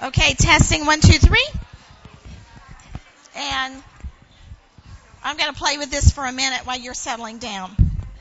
Okay, testing 1, 2, 3. And I'm going to play with this for a minute while you're settling down.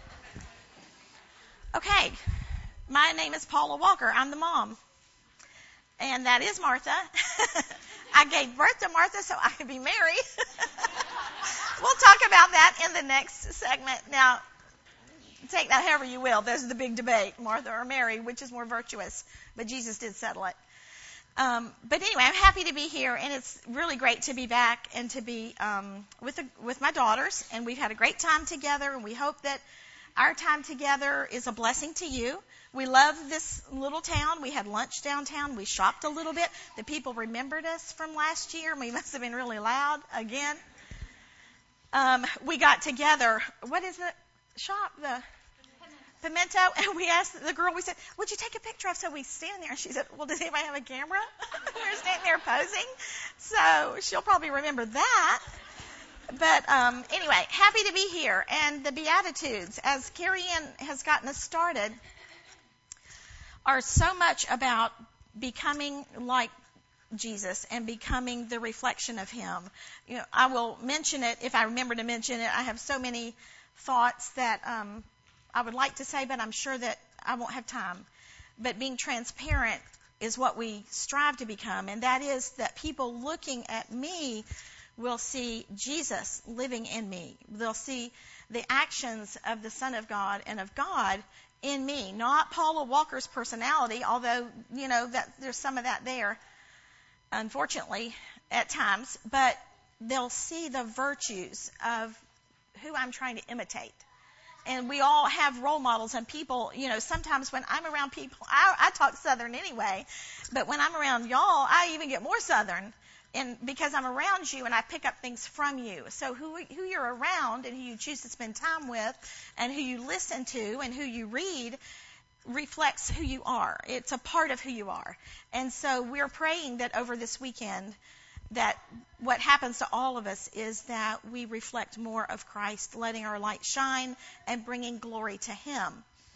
Okay, my name is Paula Walker. I'm the mom. And that is Martha. I gave birth to Martha so I could be Mary. We'll talk about that in the next segment. Now, take that however you will. There's the big debate, Martha or Mary, which is more virtuous. But Jesus did settle it. But anyway, I'm happy to be here, and it's really great to be back and to be with my daughters. And we've had a great time together, and we hope that our time together is a blessing to you. We love this little town. We had lunch downtown. We shopped a little bit. The people remembered us from last year. We must have been really loud again. We got together. What is it? Shop? The Pimento. And we asked the girl, we said, would you take a picture of? So we stand there. And she said, well, does anybody have a camera? We were standing there posing. So she'll probably remember that. But anyway, happy to be here. And the Beatitudes, as Carrie Ann has gotten us started, are so much about becoming like Jesus and becoming the reflection of Him. You know, I will mention it if I remember to mention it. I have so many thoughts that I would like to say, but I'm sure that I won't have time. But being transparent is what we strive to become, and that is that people looking at me will see Jesus living in me. They'll see the actions of the Son of God and of God in me, not Paula Walker's personality, although, you know, that there's some of that there, unfortunately, at times, but they'll see the virtues of who I'm trying to imitate. And we all have role models and people, you know, sometimes when I'm around people, I talk Southern anyway, but when I'm around y'all, I even get more Southern. And because I'm around you and I pick up things from you. So who you're around and who you choose to spend time with and who you listen to and who you read reflects who you are. It's a part of who you are. And so we're praying that over this weekend that what happens to all of us is that we reflect more of Christ, letting our light shine and bringing glory to Him.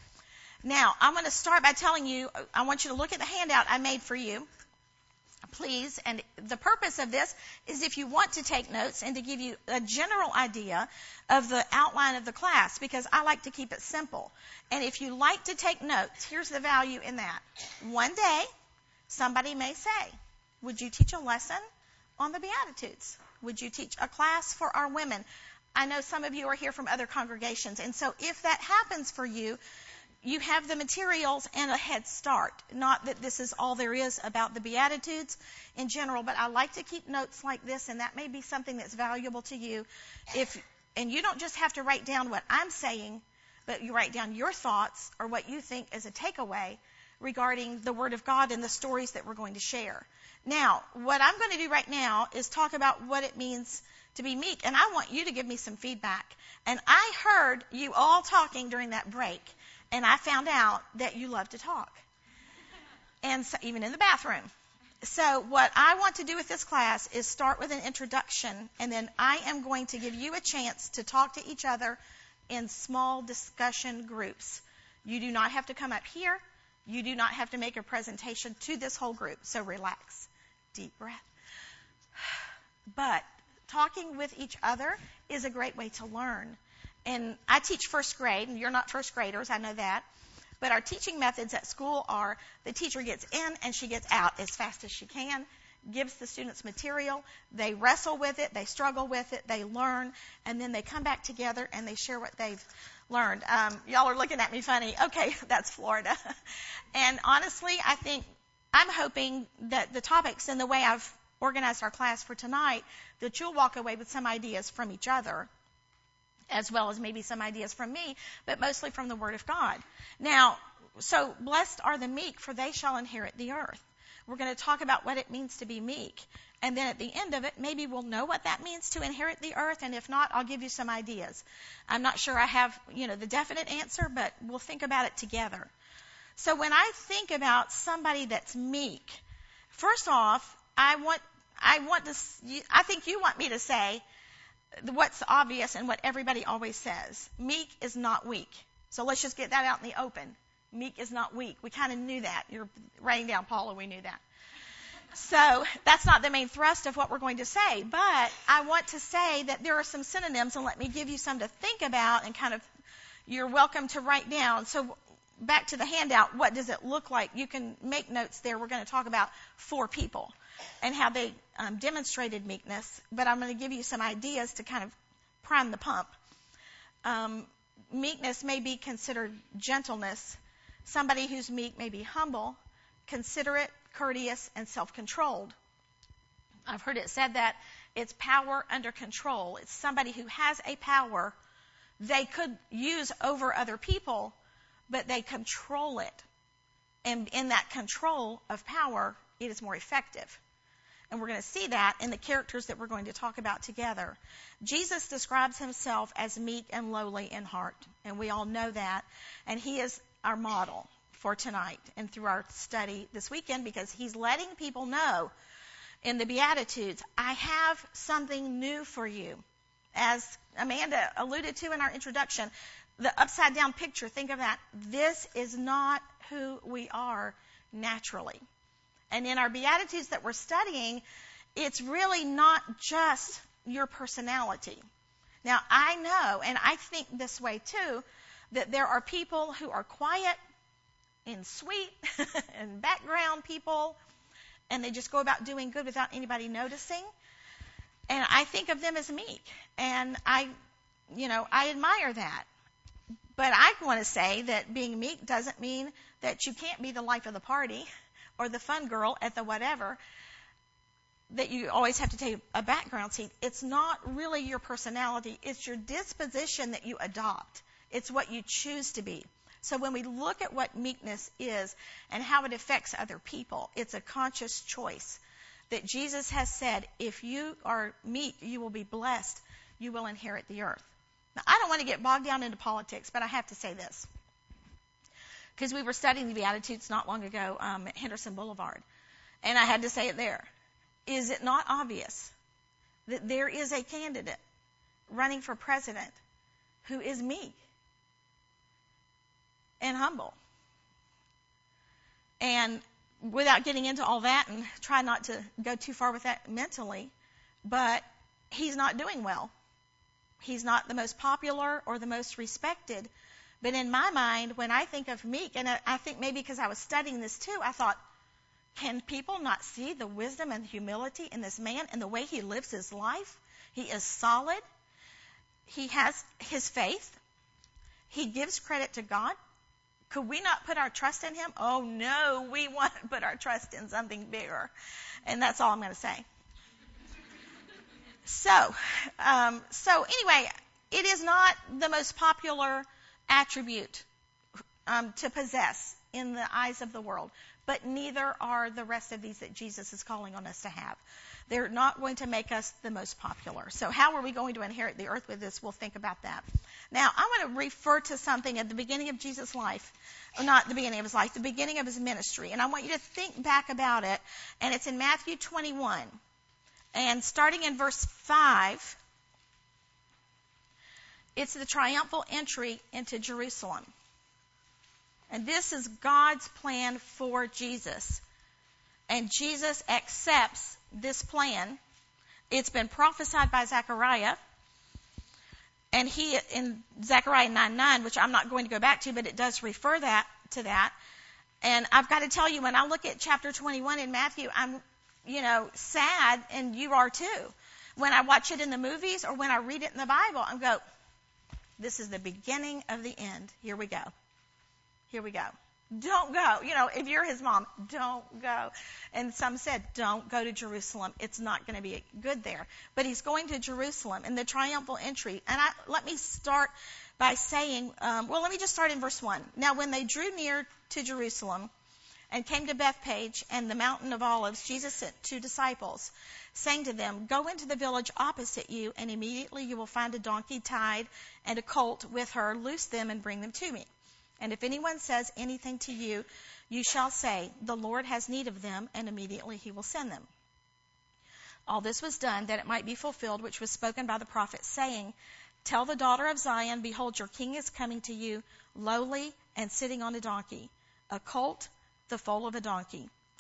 Now, I'm going to start by telling you, I want you to look at the handout I made for you. Please, and the purpose of this is if you want to take notes and to give you a general idea of the outline of the class, because I like to keep it simple. And if you like to take notes, here's the value in that. One day, somebody may say, would you teach a lesson on the Beatitudes? Would you teach a class for our women? I know some of you are here from other congregations, and so if that happens for you, you have the materials and a head start. Not that this is all there is about the Beatitudes in general, but I like to keep notes like this, and that may be something that's valuable to you. And you don't just have to write down what I'm saying, but you write down your thoughts or what you think is a takeaway regarding the Word of God and the stories that we're going to share. Now, what I'm going to do right now is talk about what it means to be meek, and I want you to give me some feedback. And I heard you all talking during that break. And I found out that you love to talk, and so, even in the bathroom. So what I want to do with this class is start with an introduction, and then I am going to give you a chance to talk to each other in small discussion groups. You do not have to come up here. You do not have to make a presentation to this whole group, so relax. Deep breath. But talking with each other is a great way to learn. And I teach first grade, and you're not first graders, I know that. But our teaching methods at school are the teacher gets in and she gets out as fast as she can, gives the students material, they wrestle with it, they struggle with it, they learn, and then they come back together and they share what they've learned. Y'all are looking at me funny. Okay, that's Florida. And honestly, I'm hoping that the topics and the way I've organized our class for tonight, that you'll walk away with some ideas from each other, as well as maybe some ideas from me, but mostly from the Word of God. Now, so blessed are the meek, for they shall inherit the earth. We're going to talk about what it means to be meek. And then at the end of it, maybe we'll know what that means to inherit the earth, and if not, I'll give you some ideas. I'm not sure I have, the definite answer, but we'll think about it together. So when I think about somebody that's meek, first off, I think you want me to say what's obvious and what everybody always says. Meek is not weak. So let's just get that out in the open. Meek is not weak. We kind of knew that. You're writing down, Paula, we knew that. So that's not the main thrust of what we're going to say, but I want to say that there are some synonyms, and let me give you some to think about, and kind of you're welcome to write down. So back to the handout, what does it look like? You can make notes there. We're going to talk about 4 people and how they demonstrated meekness, but I'm going to give you some ideas to kind of prime the pump. Meekness may be considered gentleness. Somebody who's meek may be humble, considerate, courteous, and self-controlled. I've heard it said that it's power under control. It's somebody who has a power they could use over other people, but they control it. And in that control of power, it is more effective. And we're going to see that in the characters that we're going to talk about together. Jesus describes himself as meek and lowly in heart, and we all know that. And he is our model for tonight and through our study this weekend, because he's letting people know in the Beatitudes, I have something new for you. As Amanda alluded to in our introduction, the upside down picture, think of that. This is not who we are naturally. And in our Beatitudes that we're studying, it's really not just your personality. Now, I know, and I think this way too, that there are people who are quiet and sweet and background people, and they just go about doing good without anybody noticing. And I think of them as meek, and I admire that. But I want to say that being meek doesn't mean that you can't be the life of the party or the fun girl at the whatever, that you always have to take a background seat. It's not really your personality. It's your disposition that you adopt. It's what you choose to be. So when we look at what meekness is and how it affects other people, it's a conscious choice that Jesus has said, if you are meek, you will be blessed. You will inherit the earth. Now, I don't want to get bogged down into politics, but I have to say this. Because we were studying the Beatitudes not long ago at Henderson Boulevard, and I had to say it there. Is it not obvious that there is a candidate running for president who is meek and humble? And without getting into all that, and try not to go too far with that mentally, but he's not doing well. He's not the most popular or the most respected. But in my mind, when I think of meek, and I think maybe because I was studying this too, I thought, can people not see the wisdom and humility in this man and the way he lives his life? He is solid. He has his faith. He gives credit to God. Could we not put our trust in him? Oh, no, we want to put our trust in something bigger. And that's all I'm going to say. So anyway, it is not the most popular attribute to possess in the eyes of the world, but neither are the rest of these that Jesus is calling on us to have. They're not going to make us the most popular. So how are we going to inherit the earth with this? We'll think about that. Now, I want to refer to something at the beginning of Jesus' life, or not the beginning of his life, the beginning of his ministry. And I want you to think back about it. And it's in Matthew 21. And starting in verse 5, it's the triumphal entry into Jerusalem. And this is God's plan for Jesus. And Jesus accepts this plan. It's been prophesied by Zechariah. And he, in Zechariah 9:9, which I'm not going to go back to, but it does refer to that. And I've got to tell you, when I look at chapter 21 in Matthew, I'm, sad, and you are too. When I watch it in the movies or when I read it in the Bible, I go, this is the beginning of the end. Here we go. Here we go. Don't go. If you're his mom, don't go. And some said, don't go to Jerusalem. It's not going to be good there. But he's going to Jerusalem in the triumphal entry. And let me start by saying, let me just start in verse 1. Now, when they drew near to Jerusalem and came to Bethphage and the mountain of Olives, Jesus sent 2 disciples, saying to them, go into the village opposite you, and immediately you will find a donkey tied and a colt with her. Loose them and bring them to me. And if anyone says anything to you, you shall say, the Lord has need of them, and immediately he will send them. All this was done that it might be fulfilled, which was spoken by the prophet, saying, tell the daughter of Zion, behold, your king is coming to you, lowly and sitting on a donkey, a colt, the foal of a donkey.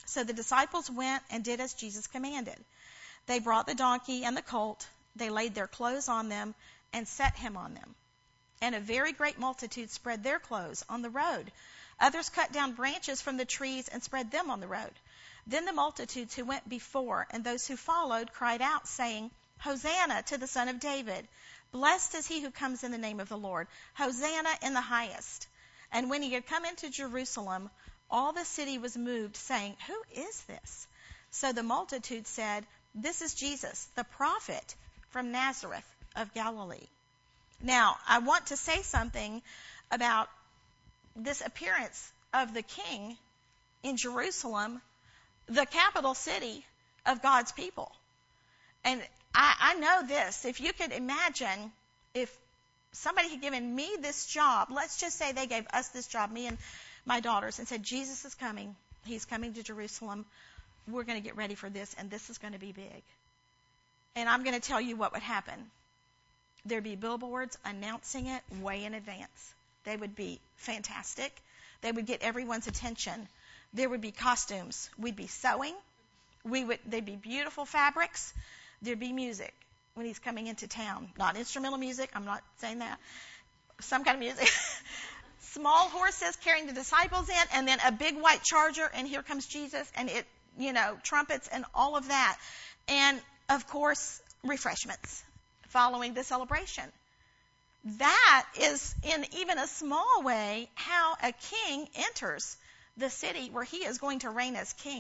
So the disciples went and did as Jesus commanded. They brought the donkey and the colt. They laid their clothes on them and set him on them. And a very great multitude spread their clothes on the road. Others cut down branches from the trees and spread them on the road. Then the multitudes who went before and those who followed cried out, saying, Hosanna to the Son of David. Blessed is he who comes in the name of the Lord. Hosanna in the highest. And when he had come into Jerusalem, all the city was moved, saying, Who is this? So the multitude said, This is Jesus, the prophet from Nazareth of Galilee. Now, I want to say something about this appearance of the king in Jerusalem, the capital city of God's people. And I know this. If you could imagine if somebody had given me this job, let's just say they gave us this job, me and my daughters, and said, Jesus is coming. He's coming to Jerusalem. We're going to get ready for this, and this is going to be big. And I'm going to tell you what would happen. There'd be billboards announcing it way in advance. They would be fantastic. They would get everyone's attention. There would be costumes. We'd be sewing. They'd be beautiful fabrics. There'd be music when he's coming into town. Not instrumental music. I'm not saying that. Some kind of music. Small horses carrying the disciples in, and then a big white charger, and here comes Jesus, and it, trumpets and all of that. And, of course, refreshments following the celebration. That is, in even a small way, how a king enters the city where he is going to reign as king.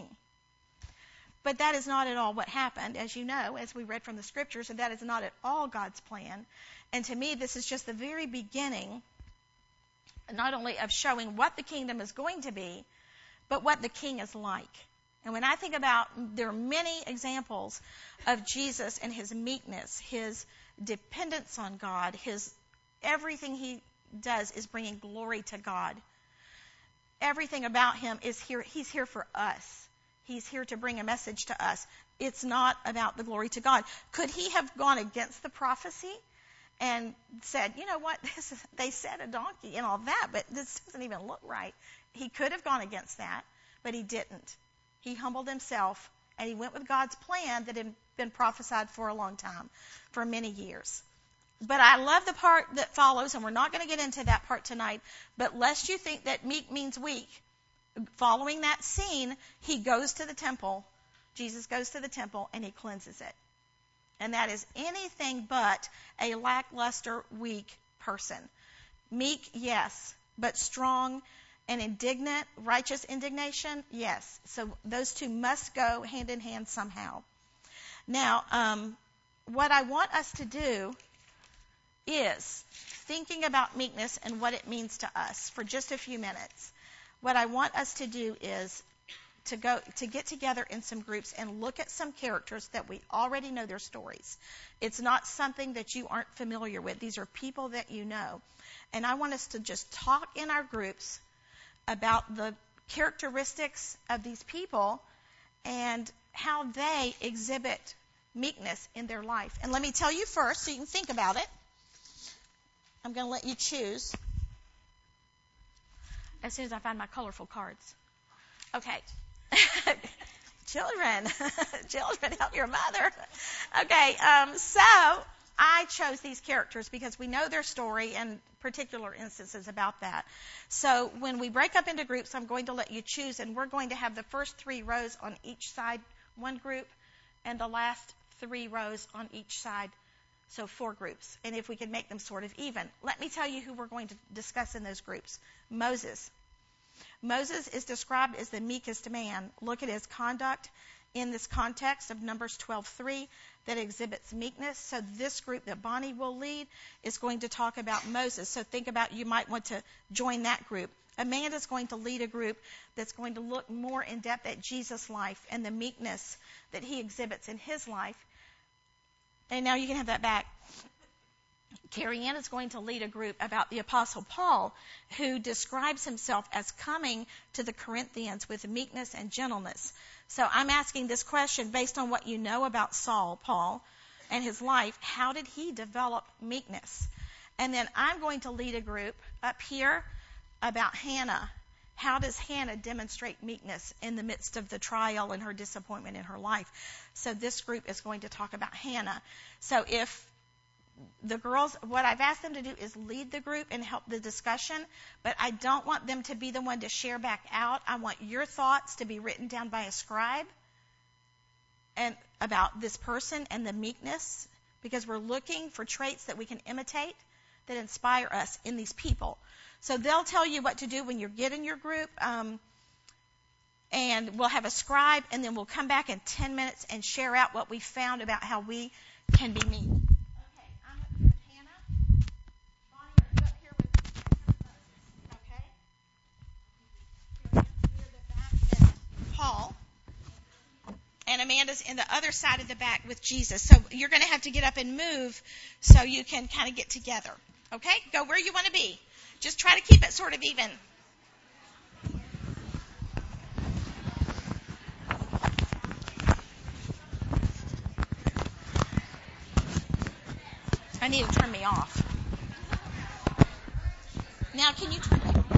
But that is not at all what happened, as you know, as we read from the scriptures, and that is not at all God's plan. And to me, this is just the very beginning, not only of showing what the kingdom is going to be, but what the king is like. And when I think about, there are many examples of Jesus and his meekness, his dependence on God, everything he does is bringing glory to God. Everything about him is here. He's here for us. He's here to bring a message to us. It's not about the glory to God. Could he have gone against the prophecy and said, you know what, they said a donkey and all that, but this doesn't even look right? He could have gone against that, but he didn't. He humbled himself, and he went with God's plan that had been prophesied for a long time, for many years. But I love the part that follows, and we're not going to get into that part tonight, but lest you think that meek means weak, following that scene, he goes to the temple. Jesus goes to the temple, and he cleanses it. And that is anything but a lackluster, weak person. Meek, yes, but strong and indignant, righteous indignation, yes. So those two must go hand in hand somehow. Now, what I want us to do is thinking about meekness and what it means to us for just a few minutes. What I want us to do is to get together in some groups and look at some characters that we already know their stories. It's not something that you aren't familiar with. These are people that you know. And I want us to just talk in our groups about the characteristics of these people and how they exhibit meekness in their life. And let me tell you first, so you can think about it. I'm going to let you choose as soon as I find my colorful cards. Okay. Children, help your mother. Okay, so I chose these characters because we know their story and particular instances about that. So when we break up into groups, I'm going to let you choose, and we're going to have the first 3 rows on each side, one group, and the last 3 rows on each side, so 4 groups. And if we can make them sort of even. Let me tell you who we're going to discuss in those groups. Moses. Moses is described as the meekest man. Look at his conduct in this context of Numbers 12:3 that exhibits meekness. So this group that Bonnie will lead is going to talk about Moses. So think about, you might want to join that group. Amanda's going to lead a group that's going to look more in depth at Jesus' life and the meekness that he exhibits in his life. And now you can have that back. Carrie Ann is going to lead a group about the Apostle Paul, who describes himself as coming to the Corinthians with meekness and gentleness. So I'm asking this question based on what you know about Paul, and his life. How did he develop meekness? And then I'm going to lead a group up here about Hannah. How does Hannah demonstrate meekness in the midst of the trial and her disappointment in her life? So this group is going to talk about Hannah. So if the girls, what I've asked them to do is lead the group and help the discussion, but I don't want them to be the one to share back out. I want your thoughts to be written down by a scribe and about this person and the meekness, because we're looking for traits that we can imitate that inspire us in these people. So they'll tell you what to do when you get in your group, and we'll have a scribe, and then we'll come back in 10 minutes and share out what we found about how we can be meek. Okay, I'm up here with Hannah. Bonnie, are you up here with Moses? Okay. You're near the back with Paul. And Amanda's in the other side of the back with Jesus. So you're going to have to get up and move so you can kind of get together. Okay? Go where you want to be. Just try to keep it sort of even. I need to turn me off. Now, can you turn me off?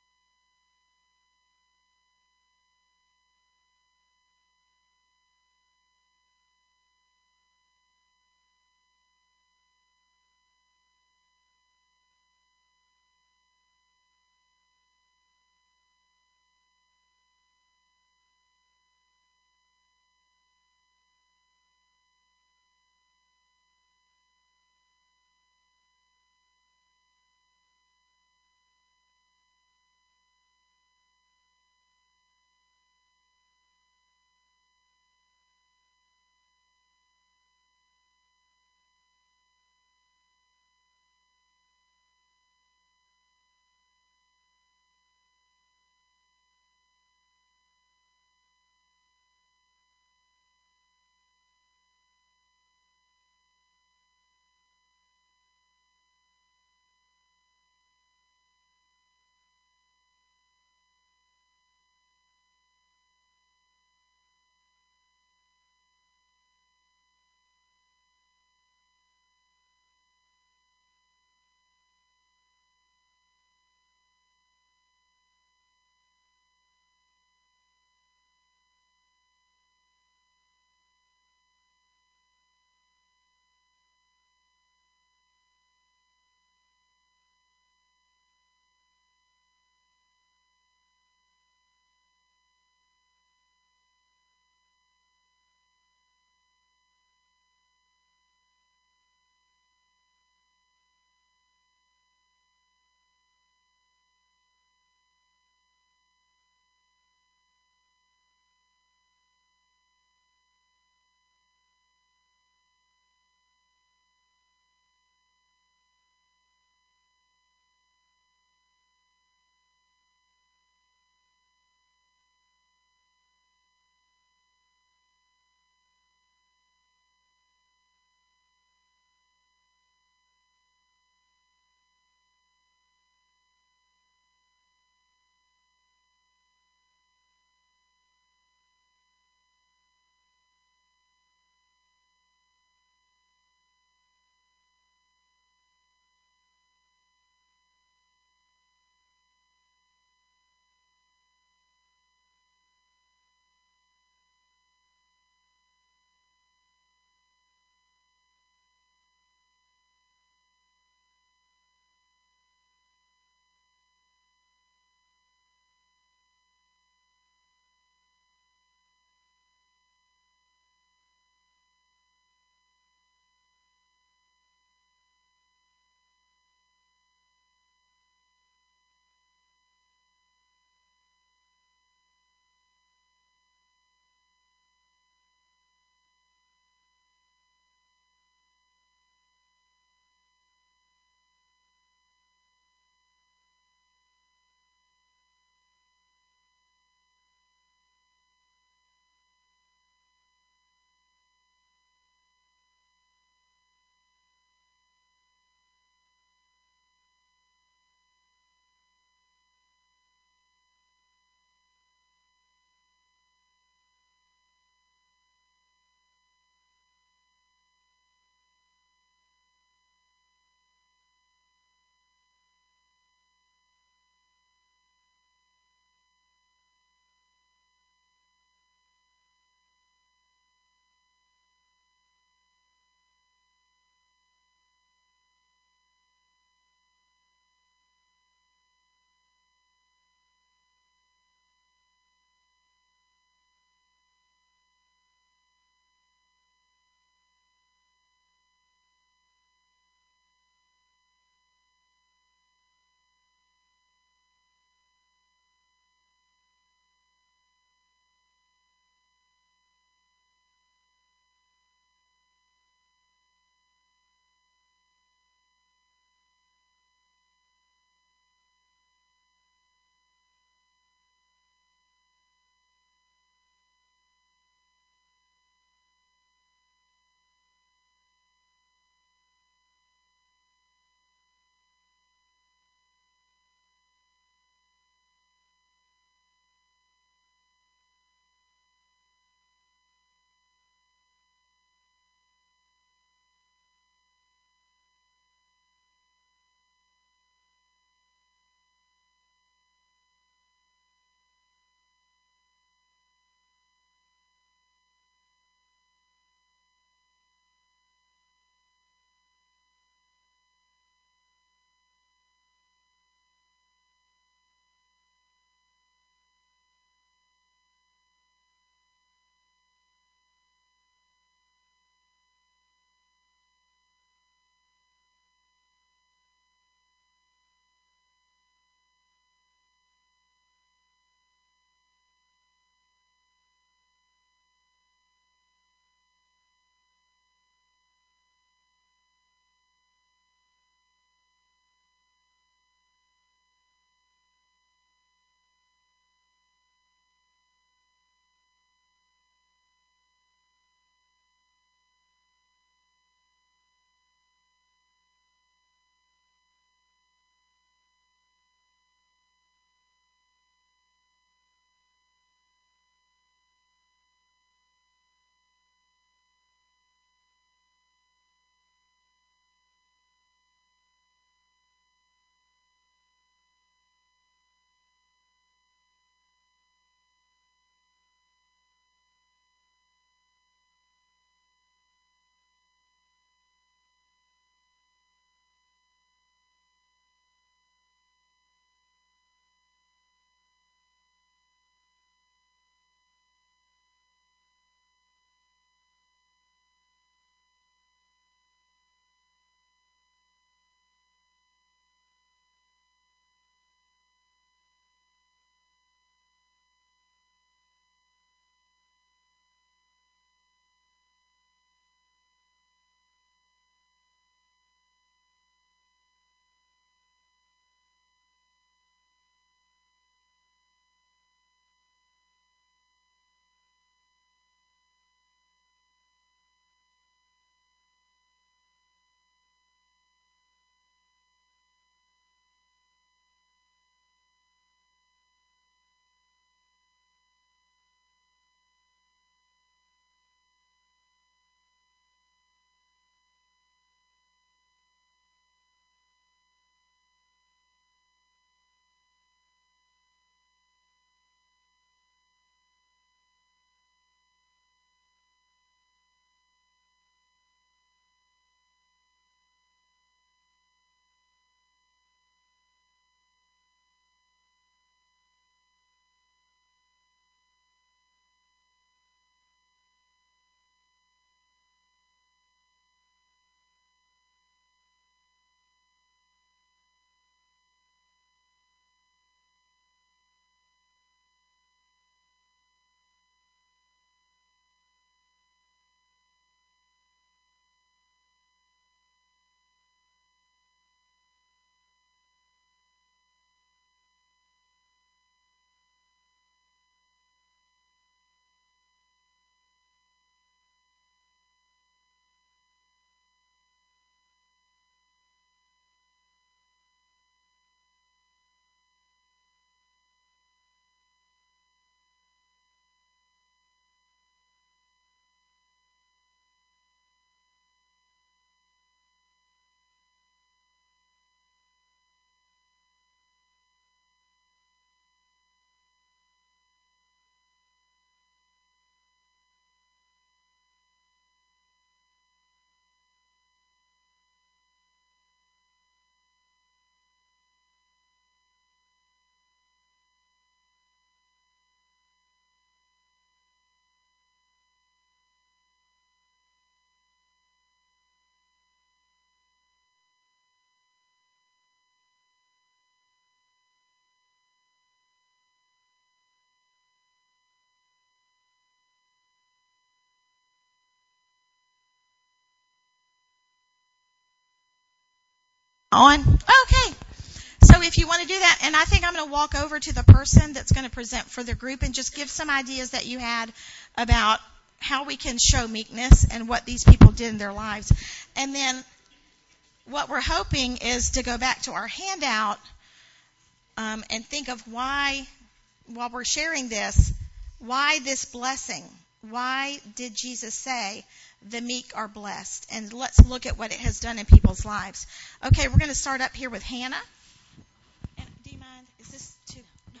On? Okay. So if you want to do that, and I think I'm going to walk over to the person that's going to present for the group and just give some ideas that you had about how we can show meekness and what these people did in their lives. And then what we're hoping is to go back to our handout and think of why, while we're sharing this, why this blessing? Why did Jesus say the meek are blessed? And let's look at what it has done in people's lives. Okay, we're going to start up here with Hannah. And do you mind? Is this too? No,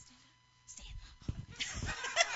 stand.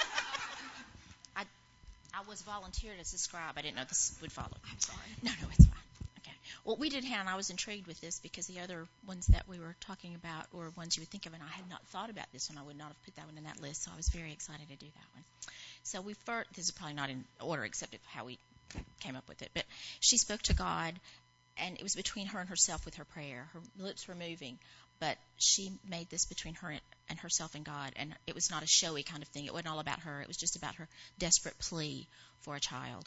I was volunteered as a scribe. I didn't know this would follow. I'm sorry. No, it's fine. Okay. Well, we did Hannah, and I was intrigued with this because the other ones that we were talking about were ones you would think of, and I had not thought about this one. I would not have put that one in that list, so I was very excited to do that one. So this is probably not in order except how we came up with it, but she spoke to God, and it was between her and herself with her prayer. Her lips were moving, but she made this between her and herself and God, and it was not a showy kind of thing. It wasn't all about her. It was just about her desperate plea for a child.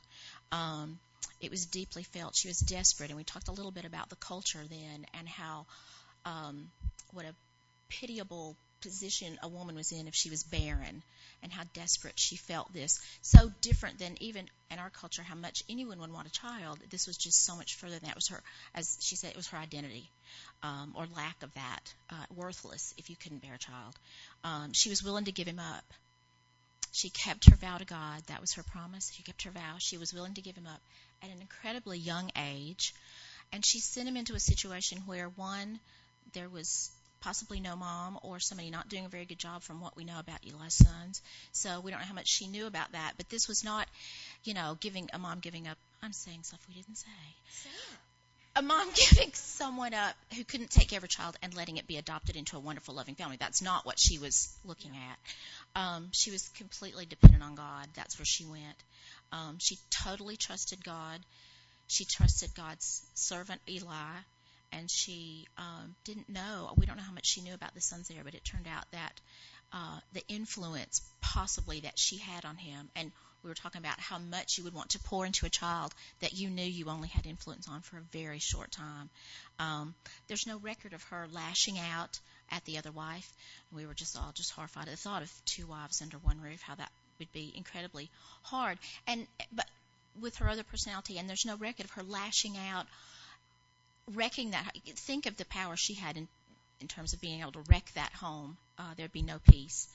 It was deeply felt. She was desperate, and we talked a little bit about the culture then and how what a pitiable position a woman was in if she was barren, and how desperate she felt this. So different than even in our culture how much anyone would want a child. This was just so much further than that. It was her, as she said, it was her identity, or lack of that, worthless if you couldn't bear a child. She was willing to give him up. She kept her vow to God. That was her promise. She kept her vow. She was willing to give him up at an incredibly young age. And she sent him into a situation where, one, there was possibly no mom or somebody not doing a very good job from what we know about Eli's sons. So we don't know how much she knew about that. But this was not, a mom giving up. I'm saying stuff we didn't say. Say it. A mom giving someone up who couldn't take care of a child and letting it be adopted into a wonderful, loving family. That's not what she was looking at. She was completely dependent on God. That's where she went. She totally trusted God. She trusted God's servant Eli, and she didn't know. We don't know how much she knew about the sons there, but it turned out that the influence possibly that she had on him, and we were talking about how much you would want to pour into a child that you knew you only had influence on for a very short time. There's no record of her lashing out at the other wife. We were just all horrified at the thought of two wives under one roof, how that would be incredibly hard. But with her other personality, and there's no record of her lashing out, wrecking that. Think of the power she had in terms of being able to wreck that home. There'd be no peace.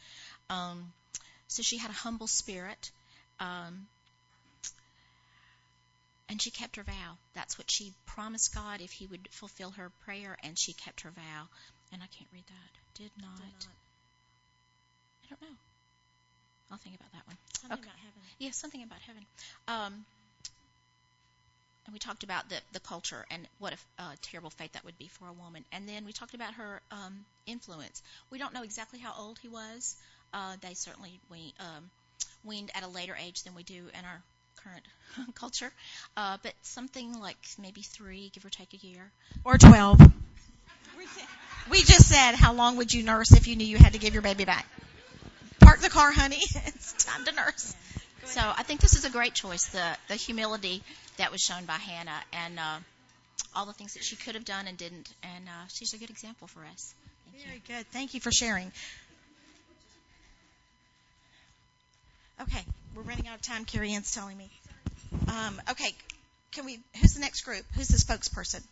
So she had a humble spirit. And she kept her vow. That's what she promised God if he would fulfill her prayer, and she kept her vow. And I can't read that. Did not. I don't know. I'll think about that one. Something about heaven. Yeah, something about heaven. And we talked about the culture and what a terrible fate that would be for a woman. And then we talked about her influence. We don't know exactly how old he was. They certainly weaned at a later age than we do in our current culture. But something like maybe 3, give or take a year. Or 12. We just said, how long would you nurse if you knew you had to give your baby back? Park the car, honey. It's time to nurse. So I think this is a great choice, the humility that was shown by Hannah, and all the things that she could have done and didn't. And she's a good example for us. Very good. Thank you for sharing. Okay, we're running out of time. Carrie Ann's telling me. Okay, who's the next group? Who's the spokesperson?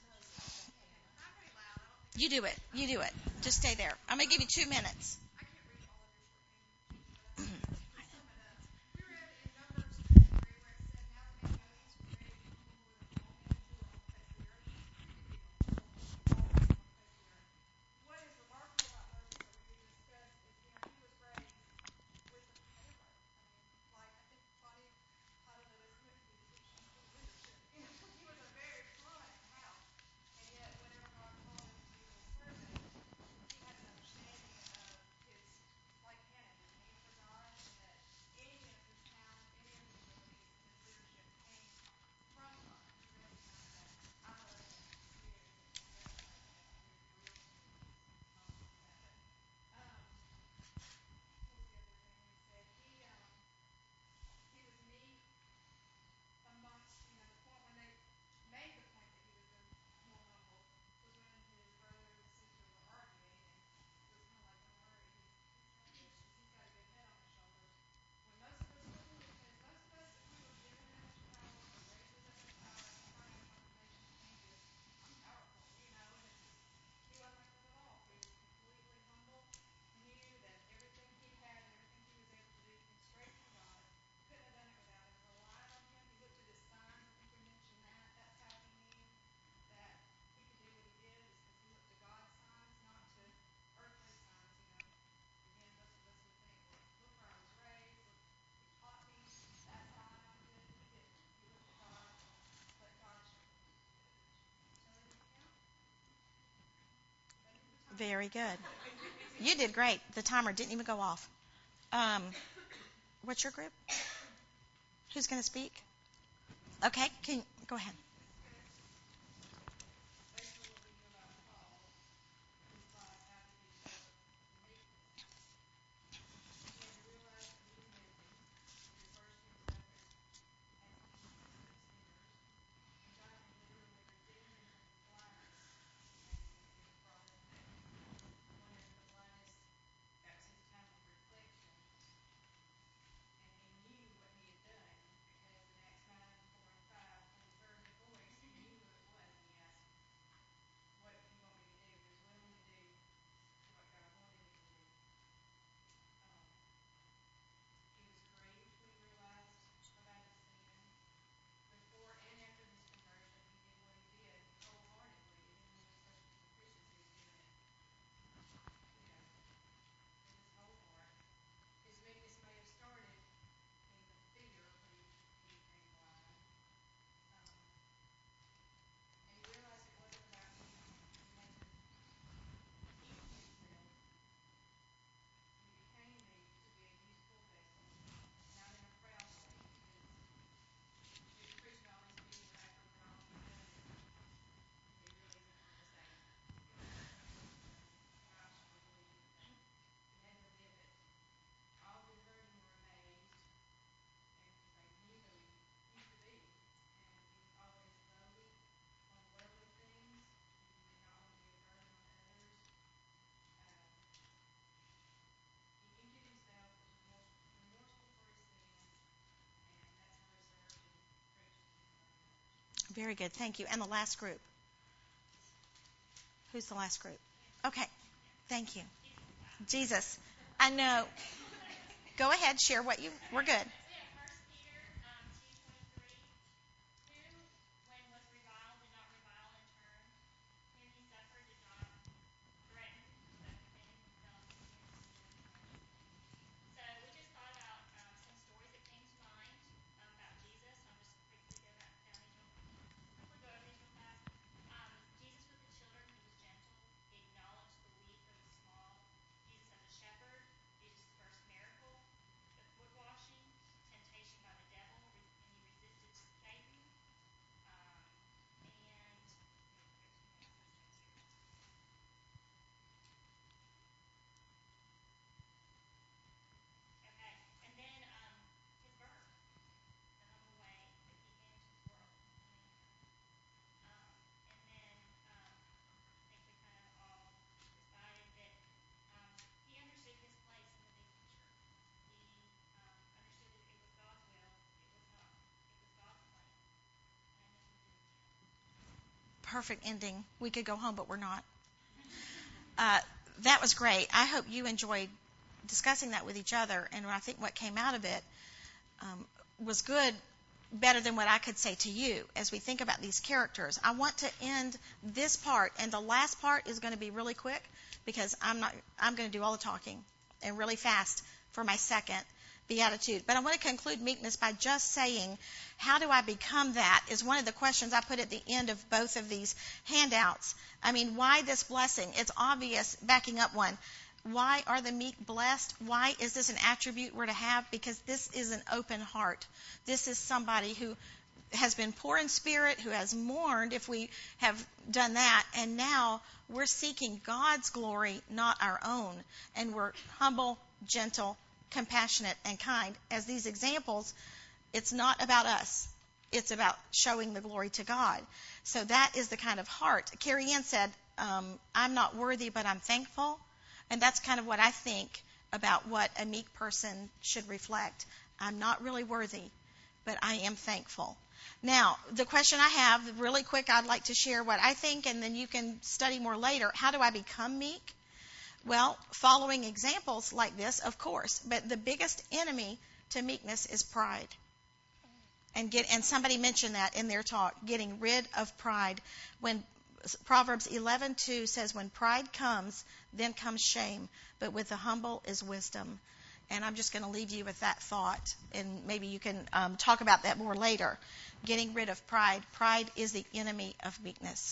You do it. Just stay there. I'm going to give you 2 minutes. Very good. You did great. The timer didn't even go off. What's your group? Who's going to speak? Okay, go ahead. Very good. Thank you. And the last group. Who's the last group? Okay. Thank you. Jesus. I know. Go ahead. Share what you. We're good. Perfect ending. We could go home, but we're not. That was great. I hope you enjoyed discussing that with each other. And I think what came out of it was good, better than what I could say to you as we think about these characters. I want to end this part, and the last part is going to be really quick because I'm going to do all the talking and really fast for my second beatitude. But I want to conclude meekness by just saying, how do I become that is one of the questions I put at the end of both of these handouts. I mean, why this blessing? It's obvious, backing up one. Why are the meek blessed? Why is this an attribute we're to have? Because this is an open heart. This is somebody who has been poor in spirit, who has mourned if we have done that, and now we're seeking God's glory, not our own. And we're humble, gentle, compassionate, and kind. As these examples, it's not about us. It's about showing the glory to God. So that is the kind of heart. Carrie Ann said, I'm not worthy, but I'm thankful. And that's kind of what I think about what a meek person should reflect. I'm not really worthy, but I am thankful. Now, the question I have, really quick, I'd like to share what I think, and then you can study more later. How do I become meek? Well, following examples like this, of course. But the biggest enemy to meekness is pride. And somebody mentioned that in their talk, getting rid of pride. When Proverbs 11:2 says, when pride comes, then comes shame, but with the humble is wisdom. And I'm just going to leave you with that thought, and maybe you can talk about that more later. Getting rid of pride. Pride is the enemy of meekness.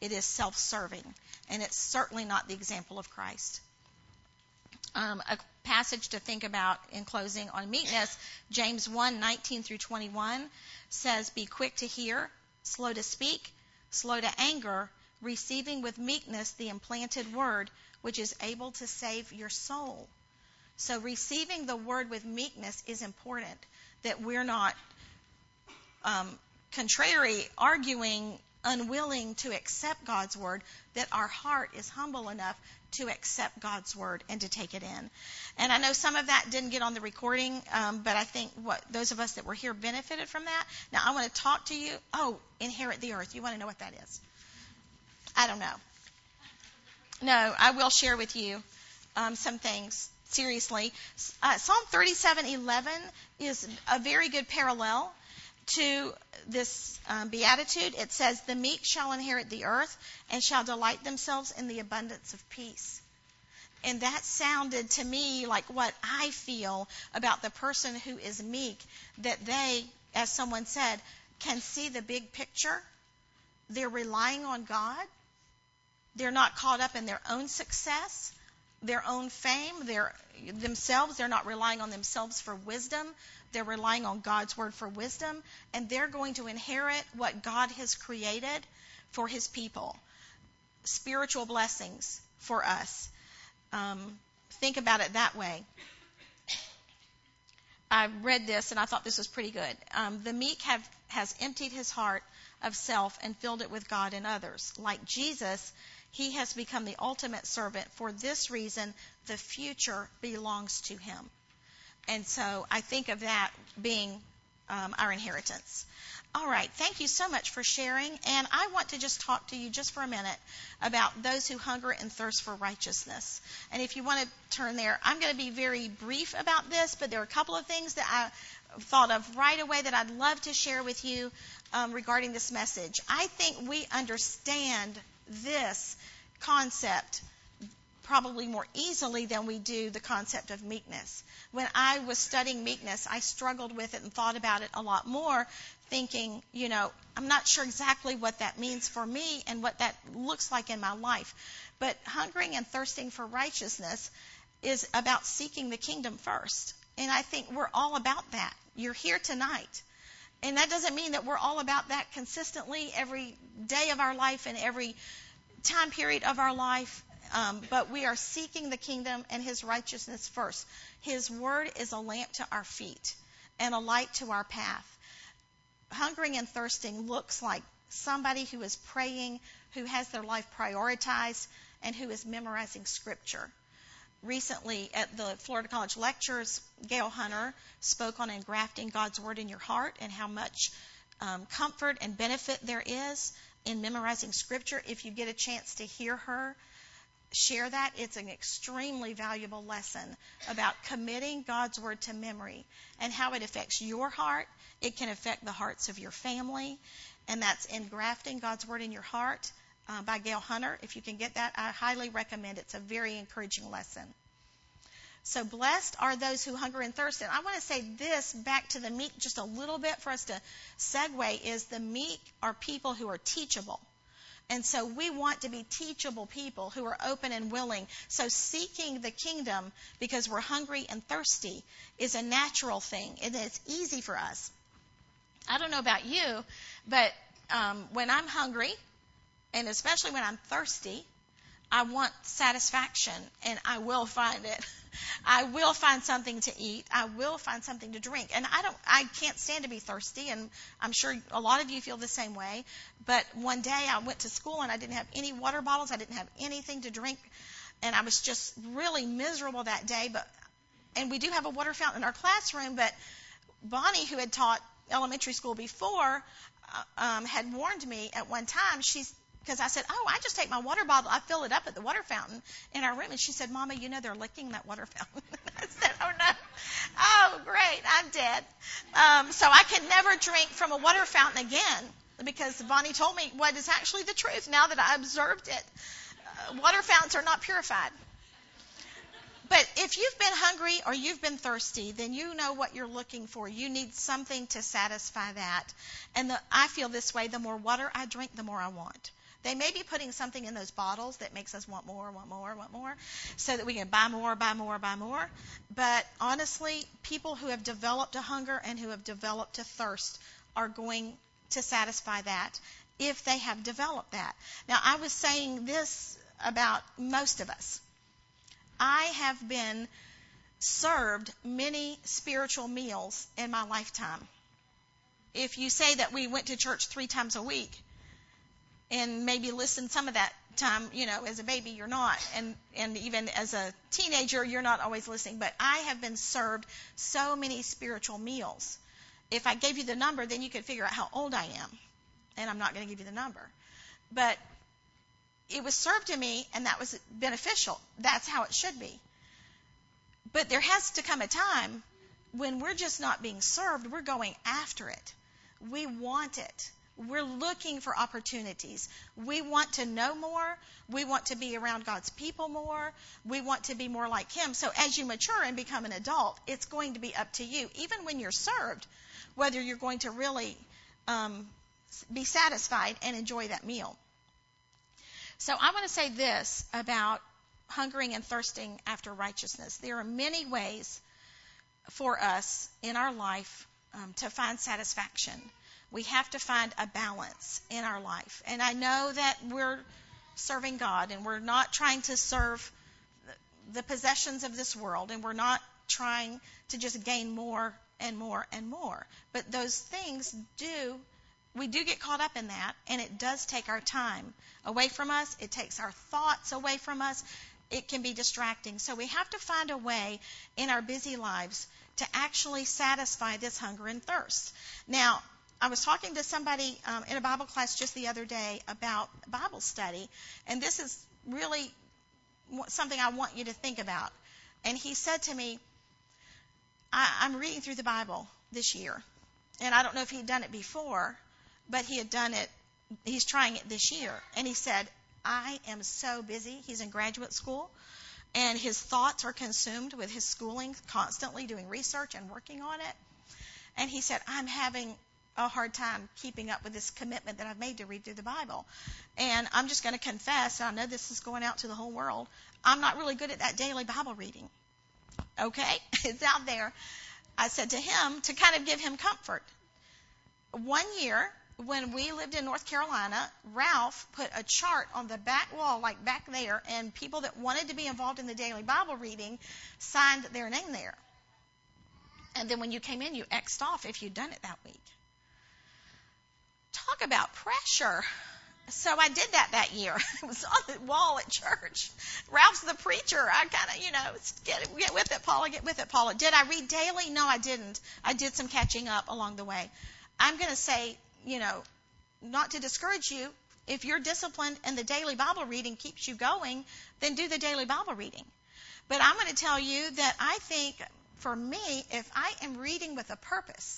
it is self-serving, and it's certainly not the example of Christ. A passage to think about in closing on meekness, James 1:19 through 21 says, "Be quick to hear, slow to speak, slow to anger, receiving with meekness the implanted word, which is able to save your soul." So receiving the word with meekness is important, that we're not contrary, arguing, unwilling to accept God's word, that our heart is humble enough to accept God's word and to take it in. And I know some of that didn't get on the recording, but I think those of us that were here benefited from that. Now I want to talk to you. Oh, inherit the earth. You want to know what that is? I don't know. No, I will share with you some things. Seriously, Psalm 37:11 is a very good parallel to this beatitude. It says, "The meek shall inherit the earth and shall delight themselves in the abundance of peace." And that sounded to me like what I feel about the person who is meek, that they, as someone said, can see the big picture. They're relying on God. They're not caught up in their own success, their own fame, themselves. They're not relying on themselves for wisdom. They're relying on God's word for wisdom, and they're going to inherit what God has created for his people. Spiritual blessings for us. Think about it that way. I read this, and I thought this was pretty good. The meek has emptied his heart of self and filled it with God and others. Like Jesus, he has become the ultimate servant. For this reason, the future belongs to him. And so I think of that being our inheritance. All right, thank you so much for sharing. And I want to just talk to you just for a minute about those who hunger and thirst for righteousness. And if you want to turn there, I'm going to be very brief about this, but there are a couple of things that I thought of right away that I'd love to share with you regarding this message. I think we understand this concept probably more easily than we do the concept of meekness. When I was studying meekness, I struggled with it and thought about it a lot more, thinking, I'm not sure exactly what that means for me and what that looks like in my life. But hungering and thirsting for righteousness is about seeking the kingdom first. And I think we're all about that. You're here tonight. And that doesn't mean that we're all about that consistently every day of our life and every time period of our life. But we are seeking the kingdom and his righteousness first. His word is a lamp to our feet and a light to our path. Hungering and thirsting looks like somebody who is praying, who has their life prioritized, and who is memorizing scripture. Recently at the Florida College Lectures, Gail Hunter spoke on engrafting God's word in your heart and how much comfort and benefit there is in memorizing scripture. If you get a chance to hear her share that, it's an extremely valuable lesson about committing God's word to memory and how it affects your heart. It can affect the hearts of your family, and that's Engrafting God's Word in Your Heart by Gail Hunter. If you can get that, I highly recommend it. It's a very encouraging lesson. So blessed are those who hunger and thirst. And I want to say this back to the meek just a little bit for us to segue, is the meek are people who are teachable. And so we want to be teachable people who are open and willing. So seeking the kingdom because we're hungry and thirsty is a natural thing. And it's easy for us. I don't know about you, but when I'm hungry, and especially when I'm thirsty, I want satisfaction, and I will find it. I will find something to eat. I will find something to drink. And I can't stand to be thirsty, and I'm sure a lot of you feel the same way. But one day I went to school, and I didn't have any water bottles. I didn't have anything to drink, and I was just really miserable that day. And we do have a water fountain in our classroom, but Bonnie, who had taught elementary school before, had warned me at one time. Because I said, I just take my water bottle, I fill it up at the water fountain in our room. And she said, Mama, they're licking that water fountain. I said, oh, no. Oh, great, I'm dead. So I can never drink from a water fountain again, because Bonnie told me what is actually the truth now that I observed it. Water fountains are not purified. But if you've been hungry or you've been thirsty, then you know what you're looking for. You need something to satisfy that. And I feel this way. The more water I drink, the more I want. They may be putting something in those bottles that makes us want more, so that we can buy more. But honestly, people who have developed a hunger and who have developed a thirst are going to satisfy that if they have developed that. Now, I was saying this about most of us. I have been served many spiritual meals in my lifetime. If you say that we went to church 3 times a week and maybe listened some of that time, as a baby you're not, and even as a teenager you're not always listening, but I have been served so many spiritual meals. If I gave you the number, then you could figure out how old I am, and I'm not going to give you the number. But it was served to me, and that was beneficial. That's how it should be. But there has to come a time when we're just not being served, we're going after it. We want it. We're looking for opportunities. We want to know more. We want to be around God's people more. We want to be more like Him. So as you mature and become an adult, it's going to be up to you, even when you're served, whether you're going to really be satisfied and enjoy that meal. So I want to say this about hungering and thirsting after righteousness. There are many ways for us in our life to find satisfaction. We have to find a balance in our life. And I know that we're serving God, and we're not trying to serve the possessions of this world, and we're not trying to just gain more and more and more. But those things we do get caught up in that, and it does take our time away from us. It takes our thoughts away from us. It can be distracting. So we have to find a way in our busy lives to actually satisfy this hunger and thirst. Now, I was talking to somebody in a Bible class just the other day about Bible study, and this is really something I want you to think about. And he said to me, I'm reading through the Bible this year, and I don't know if he'd done it before, but he had done it. He's trying it this year. And he said, I am so busy. He's in graduate school, and his thoughts are consumed with his schooling, constantly doing research and working on it. And he said, I'm having a hard time keeping up with this commitment that I've made to read through the Bible. And I'm just going to confess, and I know this is going out to the whole world, I'm not really good at that daily Bible reading. Okay? It's out there. I said to him, to kind of give him comfort, one year when we lived in North Carolina, Ralph put a chart on the back wall, like back there, and people that wanted to be involved in the daily Bible reading signed their name there. And then when you came in, you X'd off if you'd done it that week. Talk about pressure. So I did that year. It was on the wall at church. Ralph's the preacher. I kind of, get with it, Paula, get with it, Paula. Did I read daily? No, I didn't. I did some catching up along the way. I'm going to say, not to discourage you, if you're disciplined and the daily Bible reading keeps you going, then do the daily Bible reading. But I'm going to tell you that I think, for me, if I am reading with a purpose,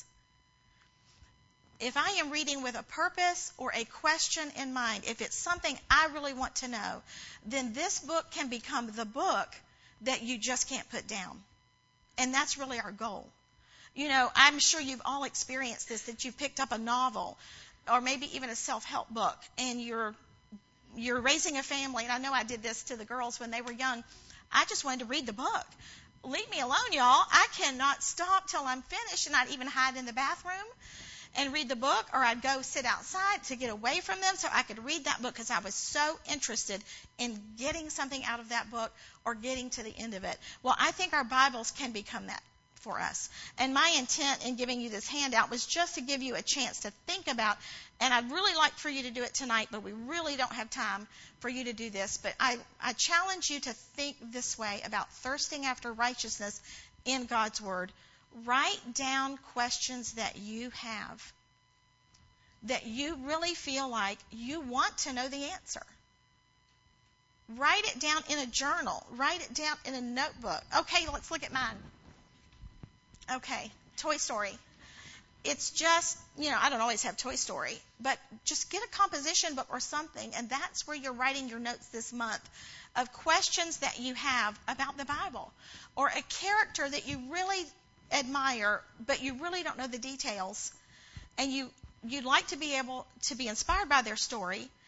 or a question in mind, if it's something I really want to know, then this book can become the book that you just can't put down. And that's really our goal. I'm sure you've all experienced this, that you've picked up a novel or maybe even a self-help book, and you're raising a family. And I know I did this to the girls when they were young. I just wanted to read the book. Leave me alone, y'all. I cannot stop till I'm finished, and I'd even hide in the bathroom and read the book, or I'd go sit outside to get away from them so I could read that book because I was so interested in getting something out of that book or getting to the end of it. Well, I think our Bibles can become that for us. And my intent in giving you this handout was just to give you a chance to think about, and I'd really like for you to do it tonight, but we really don't have time for you to do this. But I challenge you to think this way about thirsting after righteousness in God's Word. Write down questions that you have, that you really feel like you want to know the answer. Write it down in a journal. Write it down in a notebook. Okay, let's look at mine. Okay, Toy Story. It's just, I don't always have Toy Story, but just get a composition book or something, and that's where you're writing your notes this month of questions that you have about the Bible, or a character that you really admire, but you really don't know the details, and you'd like to be able to be inspired by their story,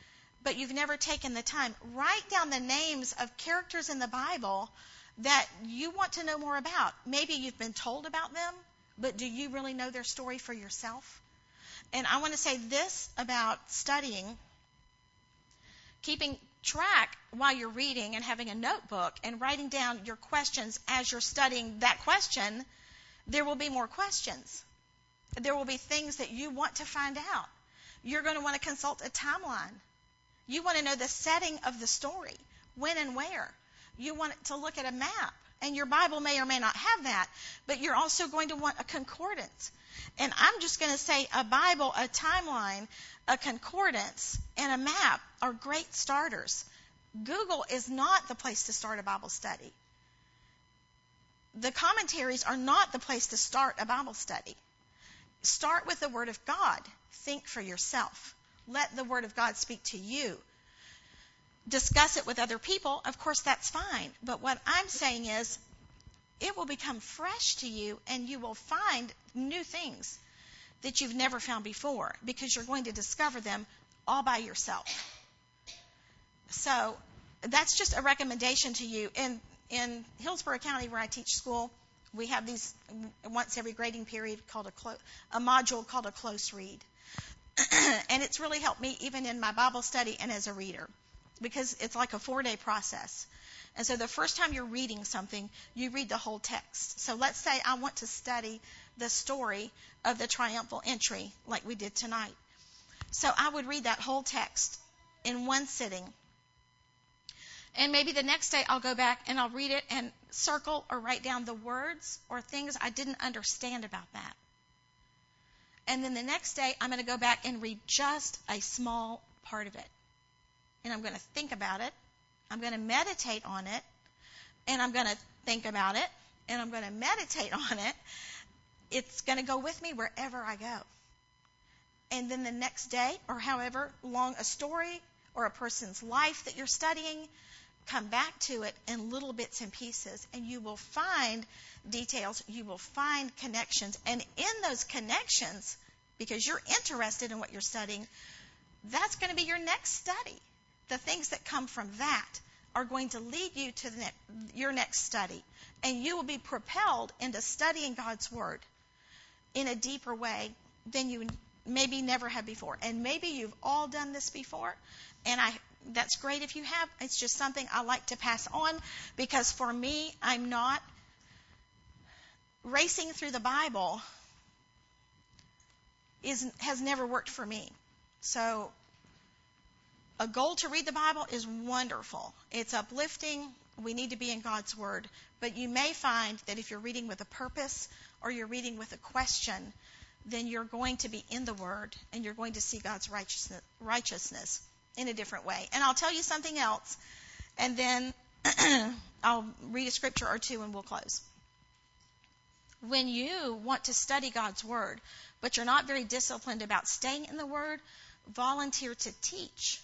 but you've never taken the time. Write down the names of characters in the Bible that you want to know more about. Maybe you've been told about them, but do you really know their story for yourself? And I want to say this about studying. Keeping track while you're reading and having a notebook and writing down your questions as you're studying that question, there will be more questions. There will be things that you want to find out. You're going to want to consult a timeline. You want to know the setting of the story, when and where. You want to look at a map, and your Bible may or may not have that, but you're also going to want a concordance. And I'm just going to say a Bible, a timeline, a concordance, and a map are great starters. Google is not the place to start a Bible study. The commentaries are not the place to start a Bible study. Start with the Word of God. Think for yourself. Let the Word of God speak to you. Discuss it with other people. Of course, that's fine. But what I'm saying is, it will become fresh to you, and you will find new things that you've never found before, because you're going to discover them all by yourself. So that's just a recommendation to you. In Hillsborough County, where I teach school, we have these once every grading period called a module called a close read. And it's really helped me even in my Bible study and as a reader, because it's like a 4-day process. And so the first time you're reading something, you read the whole text. So let's say I want to study the story of the triumphal entry like we did tonight. So I would read that whole text in one sitting. And maybe the next day I'll go back and I'll read it and circle or write down the words or things I didn't understand about that. And then the next day I'm going to go back and read just a small part of it. And I'm going to think about it. I'm going to meditate on it. And I'm going to think about it. And I'm going to meditate on it. It's going to go with me wherever I go. And then the next day, or however long a story or a person's life that you're studying, come back to it in little bits and pieces, and you will find details, you will find connections. And in those connections, because you're interested in what you're studying, that's going to be your next study. The things that come from that are going to lead you to your next study. And you will be propelled into studying God's Word in a deeper way than you maybe never have before. And maybe you've all done this before, and that's great if you have. It's just something I like to pass on, because for me, I'm not racing through the Bible has never worked for me. So a goal to read the Bible is wonderful. It's uplifting. We need to be in God's Word. But you may find that if you're reading with a purpose or you're reading with a question, then you're going to be in the Word and you're going to see God's righteousness in a different way. And I'll tell you something else, and then I'll read a scripture or two and we'll close. When you want to study God's Word, but you're not very disciplined about staying in the Word, volunteer to teach.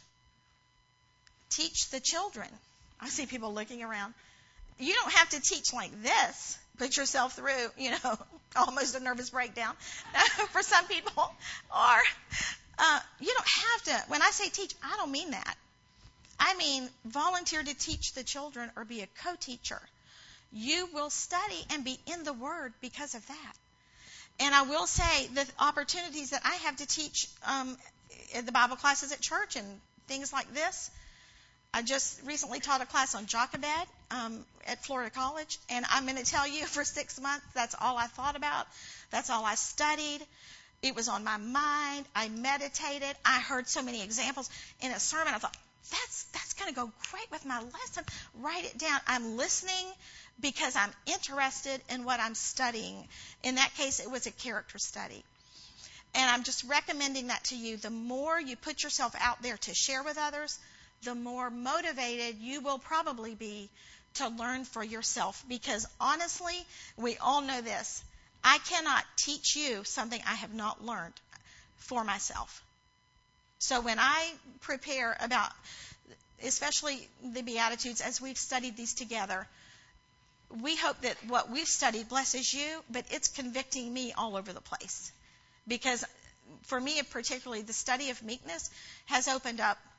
Teach the children. I see people looking around. You don't have to teach like this. Put yourself through, almost a nervous breakdown for some people. Or you don't have to. When I say teach, I don't mean that. I mean volunteer to teach the children or be a co-teacher. You will study and be in the Word because of that. And I will say the opportunities that I have to teach the Bible classes at church and things like this. I just recently taught a class on Jochebed at Florida College, and I'm going to tell you, for 6 months, that's all I thought about. That's all I studied. It was on my mind. I meditated. I heard so many examples in a sermon. I thought, that's going to go great with my lesson. Write it down. I'm listening because I'm interested in what I'm studying. In that case, it was a character study. And I'm just recommending that to you. The more you put yourself out there to share with others, the more motivated you will probably be to learn for yourself. Because honestly, we all know this. I cannot teach you something I have not learned for myself. So when I prepare about, especially the Beatitudes, as we've studied these together, we hope that what we've studied blesses you, but it's convicting me all over the place. Because for me, particularly, the study of meekness has opened up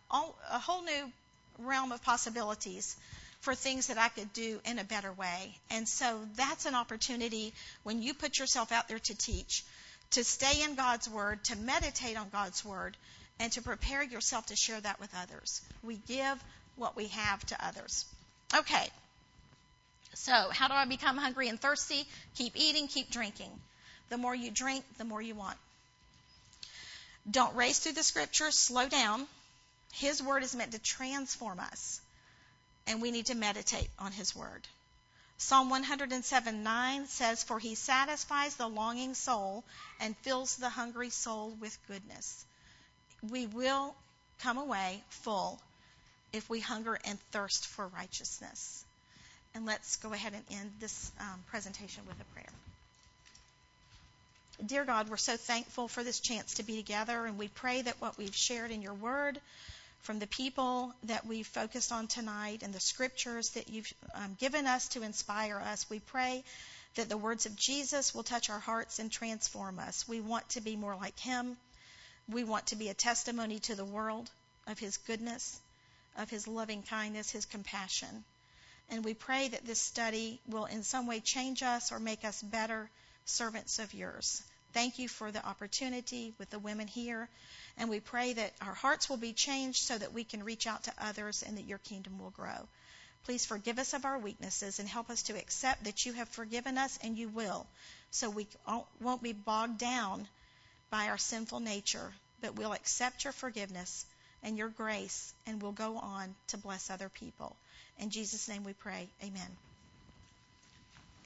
a whole new realm of possibilities for things that I could do in a better way. And so that's an opportunity when you put yourself out there to teach, to stay in God's Word, to meditate on God's Word, and to prepare yourself to share that with others. We give what we have to others. Okay. So how do I become hungry and thirsty? Keep eating, keep drinking. The more you drink, the more you want. Don't race through the Scriptures. Slow down. His Word is meant to transform us, and we need to meditate on His Word. Psalm 107:9 says, "For He satisfies the longing soul and fills the hungry soul with goodness." We will come away full if we hunger and thirst for righteousness. And let's go ahead and end this presentation with a prayer. Dear God, we're so thankful for this chance to be together, and we pray that what we've shared in your Word, from the people that we've focused on tonight and the scriptures that you've given us to inspire us, we pray that the words of Jesus will touch our hearts and transform us. We want to be more like Him. We want to be a testimony to the world of His goodness, of His loving kindness, His compassion. And we pray that this study will in some way change us or make us better servants of yours. Thank you for the opportunity with the women here. And we pray that our hearts will be changed so that we can reach out to others and that your kingdom will grow. Please forgive us of our weaknesses and help us to accept that you have forgiven us, and you will, so we won't be bogged down by our sinful nature, but we'll accept your forgiveness and your grace, and we'll go on to bless other people. In Jesus' name we pray. Amen.